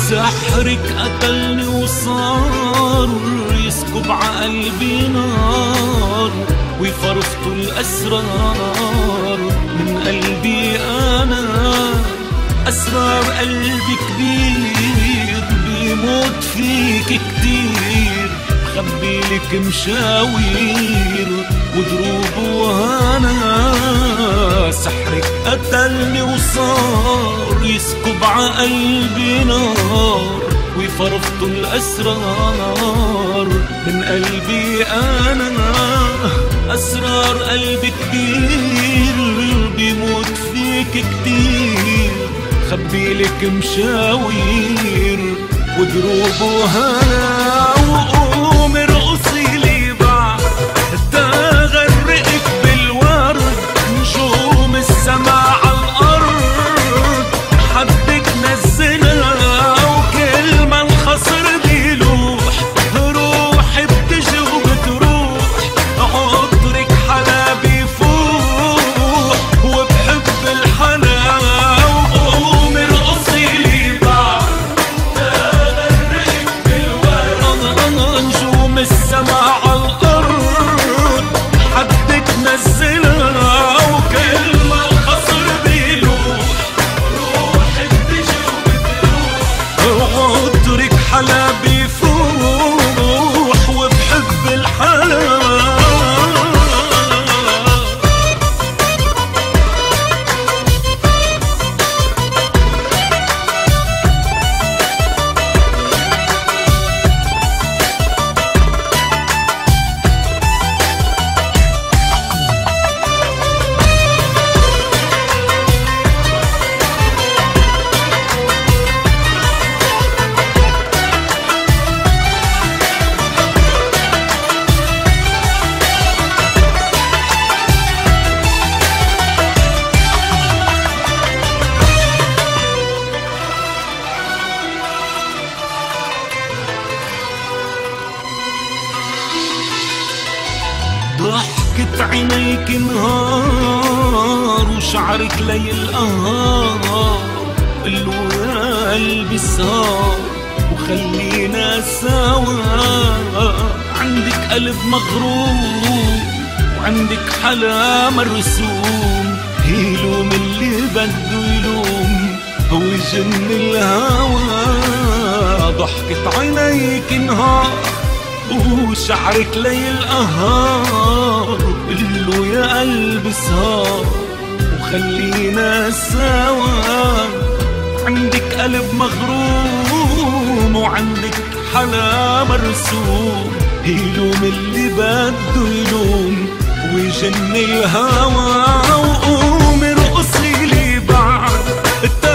سحرك قتلني وصار يسكب عقلبي نار، وفرفت الأسرار من قلبي أنا. أسرار قلبي كبير بيموت فيك كتير، خبيلك مشاوير ودروب وهنا. سحرك قتلني وصار يسكب عقلبي نار، وفرفت الأسرار من قلبي أنا. أسرار قلبي كبير بيموت فيك كتير، خبيلك مشاوير ودروب وهنا. وقوم ارقصي لي بعد تغرقك بالورد، نجوم السما عالأرض حدك نزلها، وكل ما الخصر بيلوح روحي بتجي وبتروح. عطرك حلا بيفوح وبحب الحلا. وقوم ارقصي لي بعد تغرقك بالورد، نجوم السما عالأرض حدك نزلها، وكل ما الخصر بيلوح روحي بتجي وبتروح. عطرك حلا بيفوح وبحب الحلا. ضحكة عينيك نهار وشعرك ليل قهار، قلو يا قلبي سهر وخلينا سوا. عندك قلب مغروم وعندك حلا مرسوم، يلوم اللي بده يلوم هو جن الهوى. ضحكة عينيك نهار وشعرك ليل قهار، قلو يا قلبي سهر وخلينا سوا. عندك قلب مغروم وعندك حلا مرسوم، يلوم اللي بده يلوم ويجن الهوى. وقوم ارقصي لي بعد